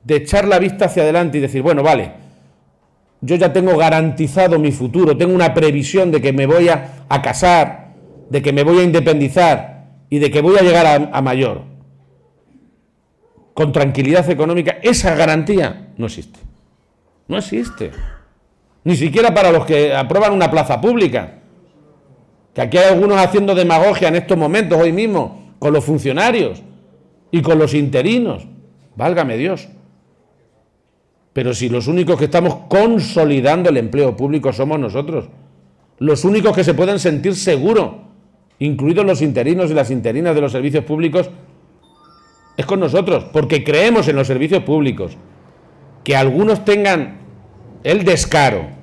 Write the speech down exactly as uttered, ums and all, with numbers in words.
de echar la vista hacia adelante y decir, bueno, vale, yo ya tengo garantizado mi futuro, tengo una previsión de que me voy a, a casar, de que me voy a independizar y de que voy a llegar a, a mayor, con tranquilidad económica, esa garantía no existe. No existe. Ni siquiera para los que aprueban una plaza pública. Que aquí hay algunos haciendo demagogia en estos momentos, hoy mismo, con los funcionarios y con los interinos. Válgame Dios. Pero si los únicos que estamos consolidando el empleo público somos nosotros, los únicos que se pueden sentir seguros, incluidos los interinos y las interinas de los servicios públicos, es con nosotros, porque creemos en los servicios públicos. Que algunos tengan el descaro